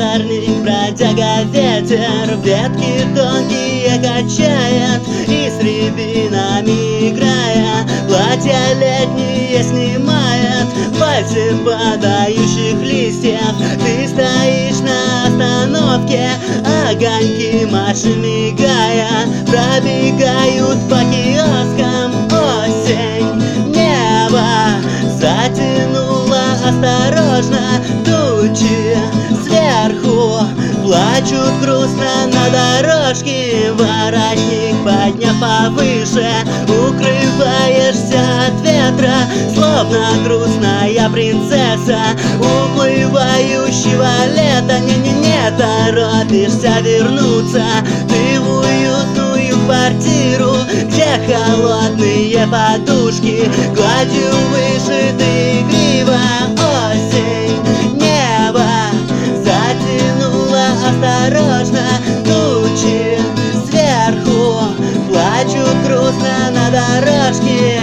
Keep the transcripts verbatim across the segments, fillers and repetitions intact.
кустарник, бродяга ветер, ветки тонкие качает, и с рябинами играя, платья летние снимает. Пальцы падающих листьев, ты стоишь на остановке, огоньки машин мигая пробегают по киоскам. Осень, небо затянуло осторожно, тучи сверху плачут грустно на дорожке. Воротник подняв повыше, укрываешься от ветра, словно грустная принцесса уплывающего лета. Не-не-не торопишься вернуться ты в уютную квартиру, где холодные подушки гладью вышиты игриво. Осень, небо затянуло осторожно, тучи сверху плачут грустно на дорожке.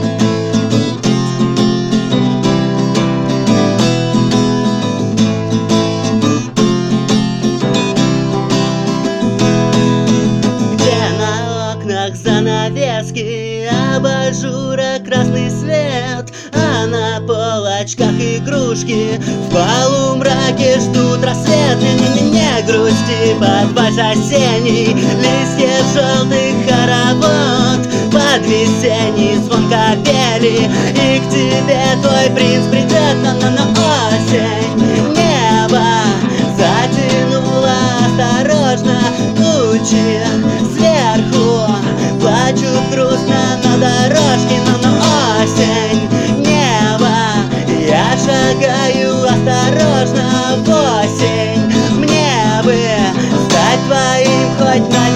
Занавески, абажура красный свет, а на полочках игрушки в полумраке ждут рассвет. Не-не-не грусти под вальс осенний, листьев желтых хоровод, под весенний звон капели, и к тебе твой принц придет. Но-но-но осень, небо затянуло осторожно, тучи сверху плачут грустно на дорожке. Но-но осень, небо, я шагаю осторожно в осень. Мне бы стать твоим хоть на